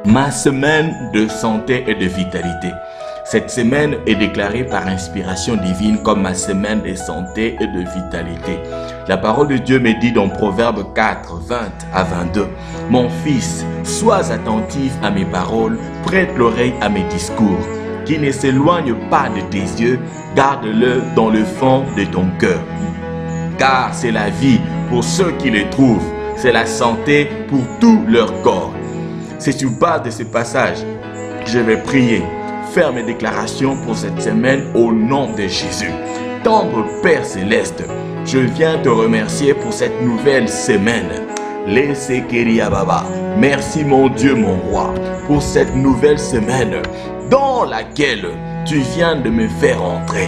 ma semaine de santé et de vitalité. Cette semaine est déclarée par inspiration divine comme ma semaine de santé et de vitalité. La parole de Dieu me dit dans Proverbe 4, 20 à 22, « Mon fils, sois attentif à mes paroles, prête l'oreille à mes discours, qui ne s'éloignent pas de tes yeux, garde-le dans le fond de ton cœur. Car c'est la vie pour ceux qui les trouvent, c'est la santé pour tout leur corps. » C'est sur base de ce passage, je vais prier, faire mes déclarations pour cette semaine au nom de Jésus. Tendre Père Céleste, je viens te remercier pour cette nouvelle semaine. Merci mon Dieu, mon roi, pour cette nouvelle semaine dans laquelle tu viens de me faire entrer.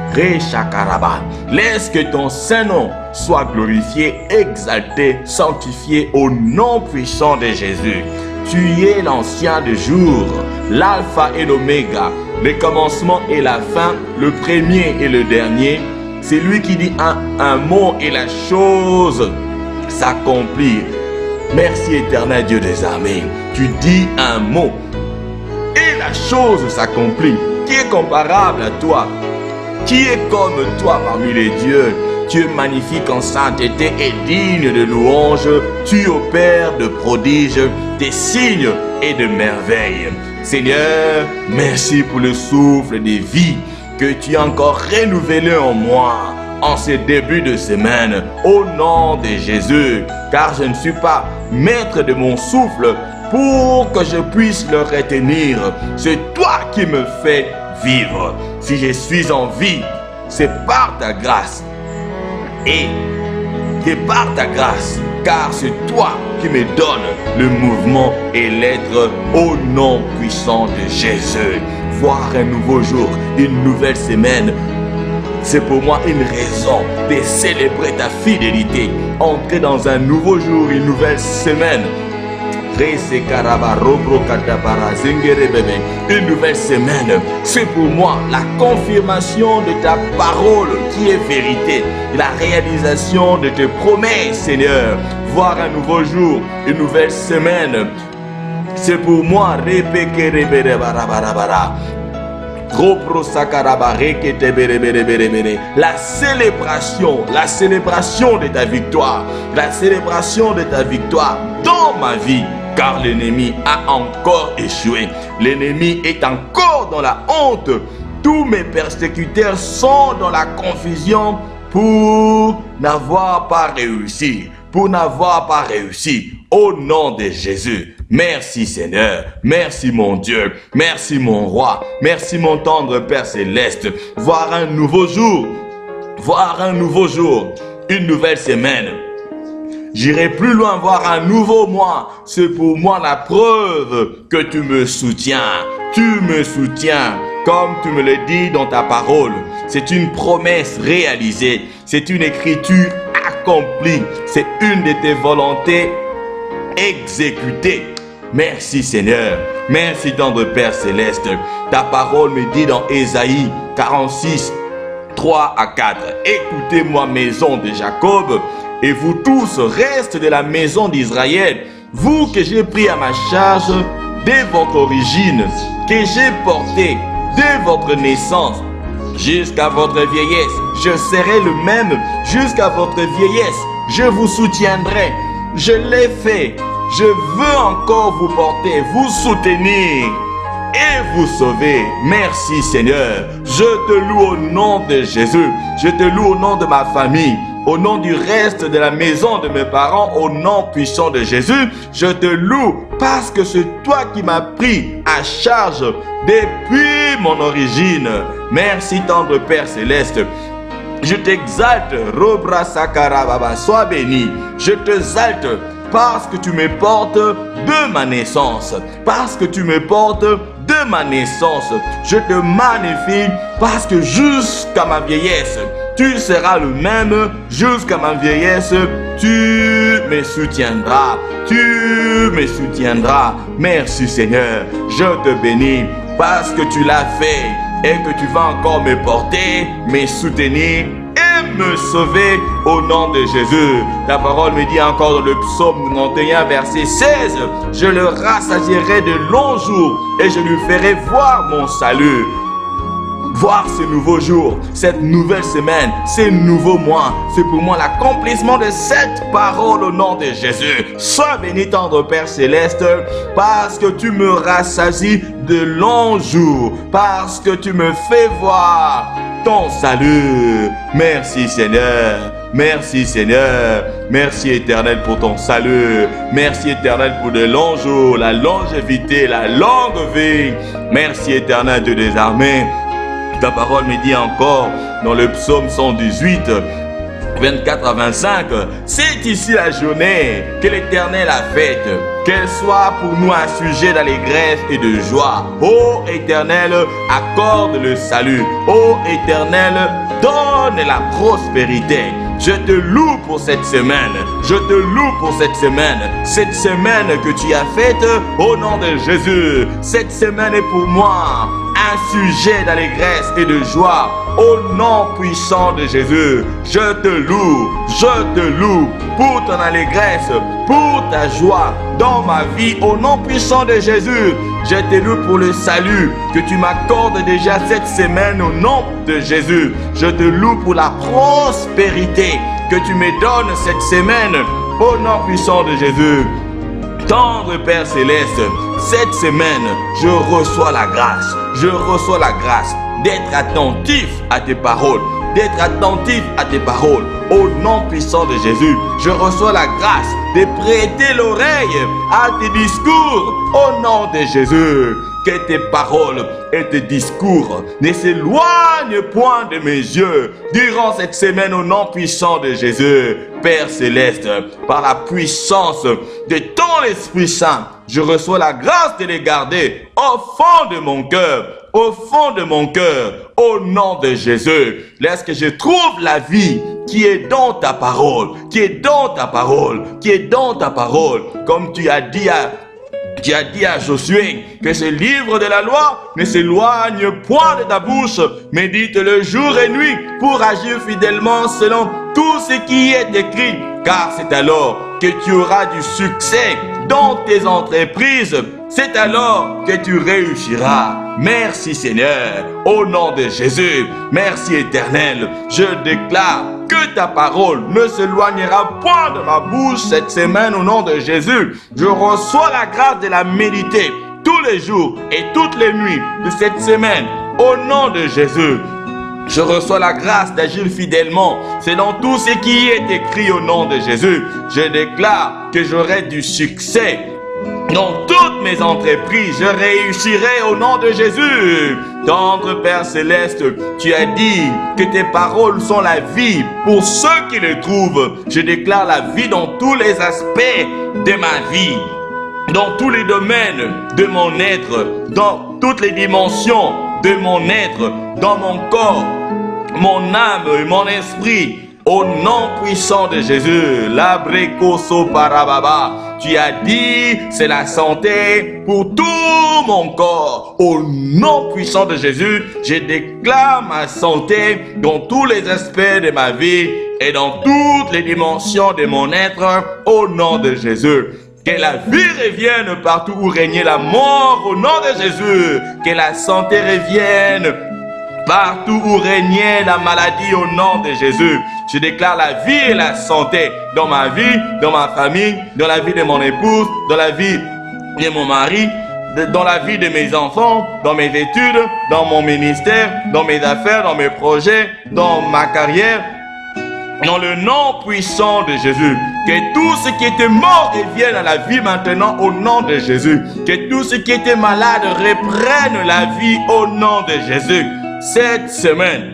Laisse que ton Saint-Nom soit glorifié, exalté, sanctifié au nom puissant de Jésus. Tu es l'ancien des jours, l'alpha et l'oméga, le commencement et la fin, le premier et le dernier. C'est lui qui dit un mot et la chose s'accomplit. Merci éternel Dieu des armées. Tu dis un mot et la chose s'accomplit. Qui est comparable à toi? Qui est comme toi parmi les dieux? Tu es magnifique en sainteté et digne de louange. Tu opères de prodiges, des signes et de merveilles. Seigneur, merci pour le souffle de vie que tu as encore renouvelé en moi en ce début de semaine. Au nom de Jésus, car je ne suis pas maître de mon souffle pour que je puisse le retenir. C'est toi qui me fais vivre. Si je suis en vie, c'est par ta grâce. Et c'est par ta grâce, car c'est toi qui me donne le mouvement et l'être au nom puissant de Jésus. Voir un nouveau jour, une nouvelle semaine, c'est pour moi une raison de célébrer ta fidélité. Entrer dans un nouveau jour, une nouvelle semaine. Une nouvelle semaine, c'est pour moi la confirmation de ta parole qui est vérité, la réalisation de tes promesses, Seigneur. Voir un nouveau jour, une nouvelle semaine, c'est pour moi la célébration de ta victoire, la célébration de ta victoire dans ma vie. Car l'ennemi a encore échoué. L'ennemi est encore dans la honte. Tous mes persécuteurs sont dans la confusion pour n'avoir pas réussi. Pour n'avoir pas réussi. Au nom de Jésus. Merci Seigneur. Merci mon Dieu. Merci mon roi. Merci mon tendre Père Céleste. Voir un nouveau jour. Voir un nouveau jour. Une nouvelle semaine. J'irai plus loin, voir un nouveau mois. C'est pour moi la preuve que tu me soutiens. Tu me soutiens comme tu me le dis dans ta parole. C'est une promesse réalisée. C'est une écriture accomplie. C'est une de tes volontés exécutées. Merci Seigneur. Merci tendre Père Céleste. Ta parole me dit dans Ésaïe 46, 3 à 4. Écoutez-moi, maison de Jacob, et vous tous, restes de la maison d'Israël, vous que j'ai pris à ma charge dès votre origine, que j'ai porté dès votre naissance jusqu'à votre vieillesse. Je serai le même jusqu'à votre vieillesse. Je vous soutiendrai. Je l'ai fait. Je veux encore vous porter, vous soutenir et vous sauver. Merci Seigneur. Je te loue au nom de Jésus. Je te loue au nom de ma famille. Au nom du reste de la maison de mes parents, au nom puissant de Jésus, je te loue parce que c'est toi qui m'as pris à charge depuis mon origine. Merci tendre Père Céleste. Je t'exalte, Robra Sakarababa, sois béni. Je t'exalte parce que tu me portes de ma naissance. Parce que tu me portes de ma naissance. Je te magnifie parce que jusqu'à ma vieillesse, tu seras le même jusqu'à ma vieillesse. Tu me soutiendras. Tu me soutiendras. Merci Seigneur. Je te bénis parce que tu l'as fait et que tu vas encore me porter, me soutenir et me sauver au nom de Jésus. Ta parole me dit encore dans le psaume 91 verset 16, je le rassasierai de longs jours et je lui ferai voir mon salut. Voir ce nouveau jour, cette nouvelle semaine, ces nouveaux mois, c'est pour moi l'accomplissement de cette parole au nom de Jésus. Sois béni, tendre Père Céleste, parce que tu me rassasies de longs jours, parce que tu me fais voir ton salut. Merci Seigneur, merci Seigneur, merci Éternel pour ton salut, merci Éternel pour de longs jours, la longévité, la longue vie. Merci Éternel de des armées. Ta parole me dit encore dans le psaume 118, 24 à 25, c'est ici la journée que l'Éternel a faite, qu'elle soit pour nous un sujet d'allégresse et de joie. Ô Éternel, accorde le salut. Ô Éternel, donne la prospérité. Je te loue pour cette semaine. Je te loue pour cette semaine. Cette semaine que tu as faite au nom de Jésus. Cette semaine est pour moi un sujet d'allégresse et de joie au nom puissant de Jésus. Je te loue pour ton allégresse, pour ta joie dans ma vie au nom puissant de Jésus. Je te loue pour le salut que tu m'accordes déjà cette semaine au nom de Jésus. Je te loue pour la prospérité que tu me donnes cette semaine au nom puissant de Jésus. Tendre Père Céleste, cette semaine, je reçois la grâce d'être attentif à tes paroles, au nom puissant de Jésus. Je reçois la grâce de prêter l'oreille à tes discours, au nom de Jésus. Que tes paroles et tes discours ne s'éloignent point de mes yeux durant cette semaine au nom puissant de Jésus. Père Céleste, par la puissance de ton Esprit Saint, je reçois la grâce de les garder au fond de mon cœur, au nom de Jésus. Laisse que je trouve la vie qui est dans ta parole, comme tu as dit à Josué que ce livre de la loi ne s'éloigne point de ta bouche. Médite le jour et nuit pour agir fidèlement selon tout ce qui est écrit. Car c'est alors que tu auras du succès dans tes entreprises. C'est alors que tu réussiras. Merci Seigneur, au nom de Jésus. Merci Éternel. Je déclare que ta parole ne s'éloignera point de ma bouche cette semaine au nom de Jésus. Je reçois la grâce de la méditer tous les jours et toutes les nuits de cette semaine au nom de Jésus. Je reçois la grâce d'agir fidèlement selon tout ce qui est écrit au nom de Jésus. Je déclare que j'aurai du succès dans toutes mes entreprises. Je réussirai au nom de Jésus. Tendre Père Céleste, tu as dit que tes paroles sont la vie pour ceux qui les trouvent. Je déclare la vie dans tous les aspects de ma vie, dans tous les domaines de mon être, dans toutes les dimensions de mon être, dans mon corps, mon âme et mon esprit. Au nom puissant de Jésus, l'abrekoso parababa, tu as dit, c'est la santé pour tout mon corps. Au nom puissant de Jésus, je déclare ma santé dans tous les aspects de ma vie et dans toutes les dimensions de mon être, au nom de Jésus. Que la vie revienne partout où régnait la mort, au nom de Jésus. Que la santé revienne partout où régnait la maladie, au nom de Jésus. Je déclare la vie et la santé dans ma vie, dans ma famille, dans la vie de mon épouse, dans la vie de mon mari, dans la vie de mes enfants, dans mes études, dans mon ministère, dans mes affaires, dans mes projets, dans ma carrière. Dans le nom puissant de Jésus, que tout ce qui était mort revienne à la vie maintenant au nom de Jésus. Que tout ce qui était malade reprenne la vie au nom de Jésus. Cette semaine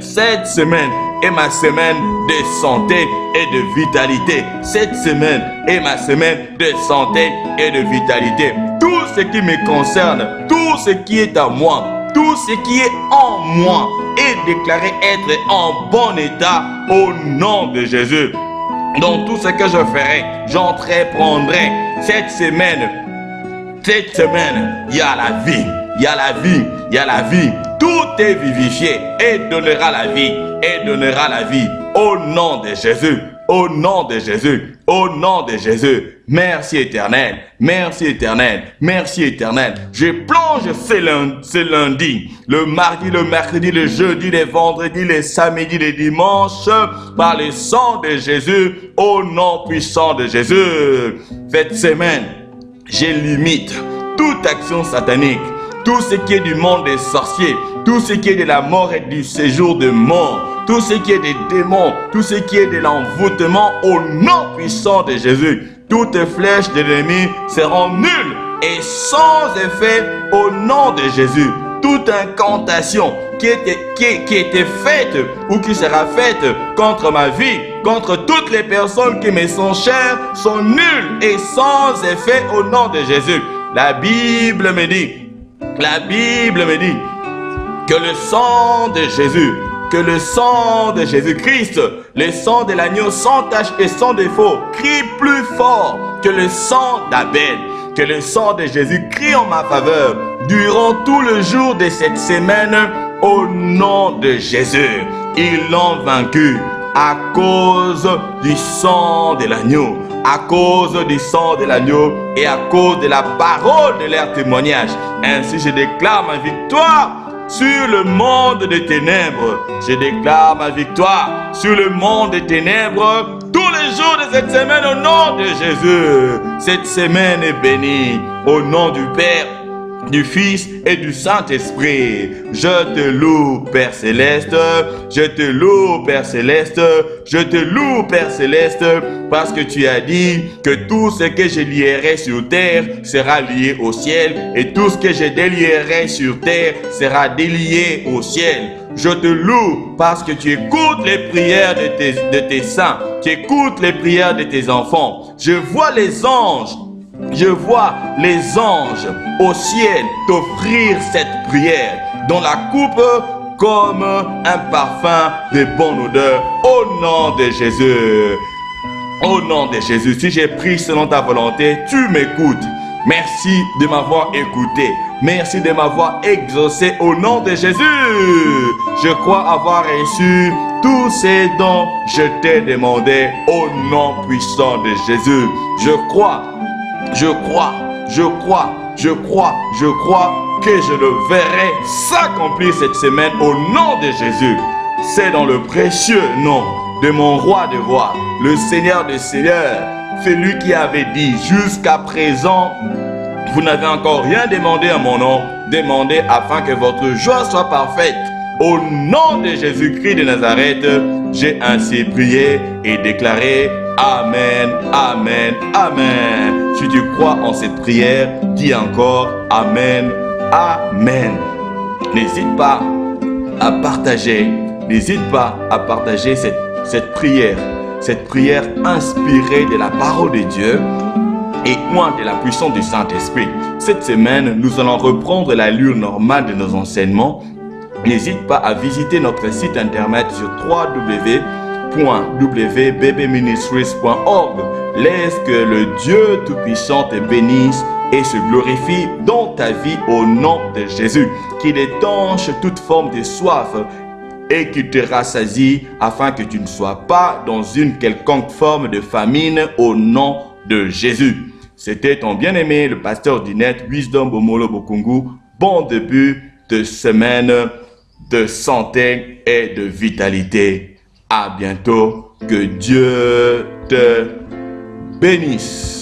est ma semaine de santé et de vitalité. Cette semaine est ma semaine de santé et de vitalité. Tout ce qui me concerne, tout ce qui est à moi, tout ce qui est en moi est déclaré être en bon état au nom de Jésus. Dans tout ce que je ferai, j'entreprendrai cette semaine, il y a la vie, il y a la vie, il y a la vie. Tout est vivifié et donnera la vie, et donnera la vie. Au nom de Jésus. Au nom de Jésus, au nom de Jésus, merci éternel, merci éternel, merci éternel. Je plonge ce lundi, le mardi, le mercredi, le jeudi, les vendredis, les samedis, les dimanches, par le sang de Jésus, au nom puissant de Jésus. Cette semaine, j'élimine toute action satanique, tout ce qui est du monde des sorciers, tout ce qui est de la mort et du séjour de mort, tout ce qui est des démons, tout ce qui est de l'envoûtement, au nom puissant de Jésus. Toutes flèches de l'ennemi seront nulles et sans effet au nom de Jésus. Toute incantation qui était faite ou qui sera faite contre ma vie, contre toutes les personnes qui me sont chères, sont nulles et sans effet au nom de Jésus. La Bible me dit que le sang de Jésus, que le sang de Jésus-Christ, le sang de l'agneau sans tache et sans défaut, crie plus fort que le sang d'Abel. Que le sang de Jésus crie en ma faveur durant tout le jour de cette semaine au nom de Jésus. Ils l'ont vaincu à cause du sang de l'agneau, à cause du sang de l'agneau et à cause de la parole de leur témoignage. Ainsi je déclare ma victoire sur le monde des ténèbres. Je déclare ma victoire sur le monde des ténèbres tous les jours de cette semaine au nom de Jésus. Cette semaine est bénie au nom du Père, du Fils et du Saint-Esprit. Je te loue, Père Céleste. Je te loue, Père Céleste. Je te loue, Père Céleste, parce que tu as dit que tout ce que je lierai sur terre sera lié au ciel, et tout ce que je délierai sur terre sera délié au ciel. Je te loue parce que tu écoutes les prières de tes saints. Tu écoutes les prières de tes enfants. Je vois les anges au ciel t'offrir cette prière dans la coupe comme un parfum de bonne odeur au nom de Jésus. Au nom de Jésus, si j'ai pris selon ta volonté, tu m'écoutes. Merci de m'avoir écouté. Merci de m'avoir exaucé au nom de Jésus. Je crois avoir reçu tous ces dons je t'ai demandé au nom puissant de Jésus. Je crois que je le verrai s'accomplir cette semaine au nom de Jésus. C'est dans le précieux nom de mon roi des rois, le Seigneur des seigneurs, celui qui avait dit jusqu'à présent, vous n'avez encore rien demandé à mon nom, demandez afin que votre joie soit parfaite. Au nom de Jésus-Christ de Nazareth, j'ai ainsi prié et déclaré Amen, Amen, Amen. Si tu crois en cette prière, dis encore Amen, Amen. N'hésite pas à partager cette prière inspirée de la parole de Dieu et moins de la puissance du Saint-Esprit. Cette semaine, nous allons reprendre l'allure normale de nos enseignements. N'hésite pas à visiter notre site internet sur www.wbbministries.org. Laisse que le Dieu Tout-Puissant te bénisse et se glorifie dans ta vie au nom de Jésus. Qu'il étanche toute forme de soif et qu'il te rassasie afin que tu ne sois pas dans une quelconque forme de famine au nom de Jésus. C'était ton bien-aimé, le pasteur Dinette, Wisdom Bomolo Bokungu. Bon début de semaine de santé et de vitalité. À bientôt. Que Dieu te bénisse.